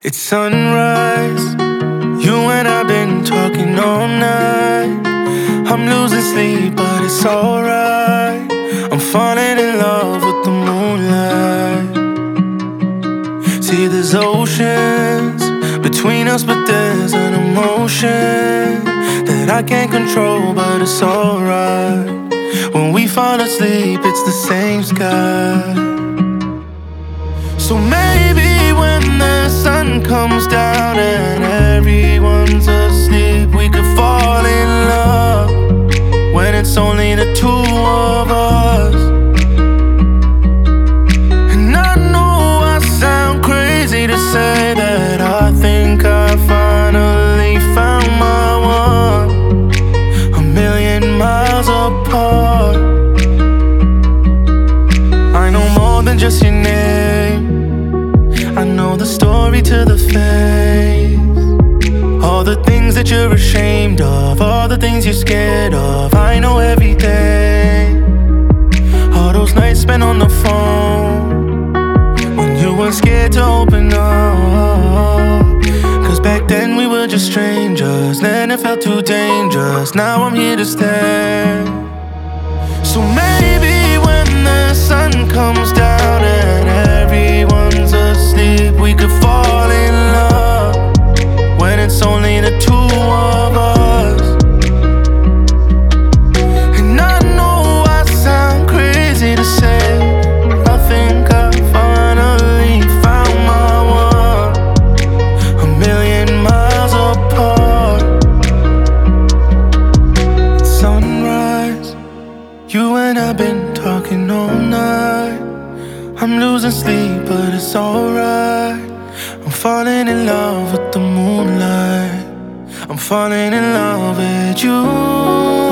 It's sunrise, you and I've been talking all night. I'm losing sleep, but it's alright. I'm falling in love with the moonlight. See, there's oceans between us, but there's an emotion that I can't control, but it's alright. When we fall asleep, it's the same sky. So maybe when the sun comes down and everyone's asleep, we could fall in love when it's only the two of us. And I know I sound crazy to say that I think I finally found my one, a million miles apart. I know more than just your name, I know the story to the face. All the things that you're ashamed of, all the things you're scared of, I know everything. All those nights spent on the phone when you were scared to open up. Cause back then we were just strangers, then it felt too dangerous. Now I'm here to stay. So maybe when the sun comes down and everyone's asleep, we could fall in love when it's only the two of us. And I know I sound crazy to say, I think I finally found my one, a million miles apart. It's sunrise, you and I've been talking all night. I'm losing sleep, but it's alright. I'm falling in love with the moonlight. I'm falling in love with you.